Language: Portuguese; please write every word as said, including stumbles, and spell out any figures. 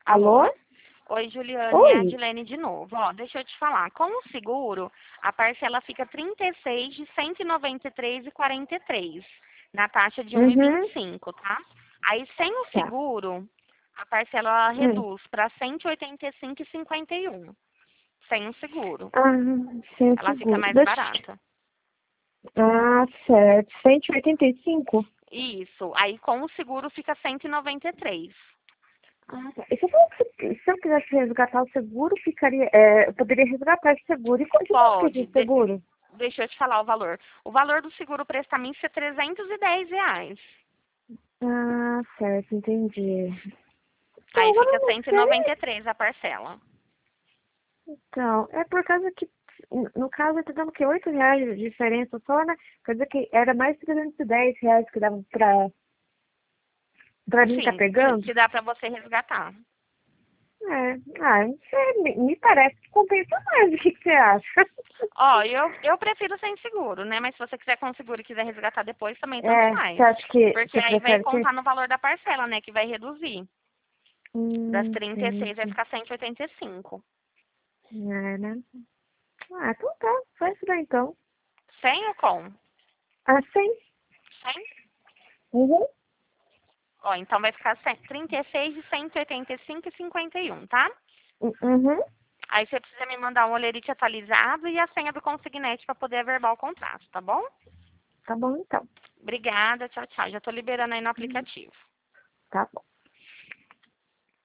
Alô? Alô? Oi, Juliane, é a Oi? Dilene de novo. Ó, deixa eu te falar. Com o seguro, a parcela fica trinta e seis de cento e noventa e três e quarenta e três, na taxa de um e vinte Uhum. e cinco, tá? Aí, sem o Tá. seguro, a parcela ela Hum. reduz para cento e oitenta e cinco e cinquenta e um. Sem o seguro. Ah, sem Ela fica seguro. mais Deixa... barata. Ah, certo. cento e oitenta e cinco? Isso. Aí, com o seguro, fica cento e noventa e três. Ah, tá. E você falou que se se eu quisesse resgatar o seguro, ficaria... É, eu poderia resgatar esse seguro. E quanto custa Pode. esse De- seguro? Deixa eu te falar o valor. O valor do seguro prestamista é trezentos e dez reais. Ah, certo. Entendi. Então, Aí agora fica eu não cento e noventa e sei. três a parcela. Então, é por causa que... No caso, tá dando o quê? oito reais de diferença só, né? Quer dizer que era mais trezentos e dez reais que dava pra, pra mim tá Sim, que, pegando. que dá pra você resgatar. É, ah, não sei, me, me parece que compensa mais. O que, que você acha? Ó, eu, eu prefiro sem seguro, né? Mas se você quiser com seguro e quiser resgatar depois, também tanto É, você faz. acha que Porque você aí vai prefere ser? contar no valor da parcela, né? Que vai reduzir. Das Hum, trinta e seis vai entendi. ficar cento e oitenta e cinco. É, né? Ah, então tá, faz isso daí então. Sem ou com? Ah, sim. Sem? Uhum. Ó, então vai ficar cem- trinta e seis de cento e oitenta e cinco e cinquenta e um, tá? Uhum. Aí você precisa me mandar um olerite atualizado e a senha do consignete para poder averbar o contrato, tá bom? Tá bom então. Obrigada, tchau, tchau. Já tô liberando aí no aplicativo. Tá bom.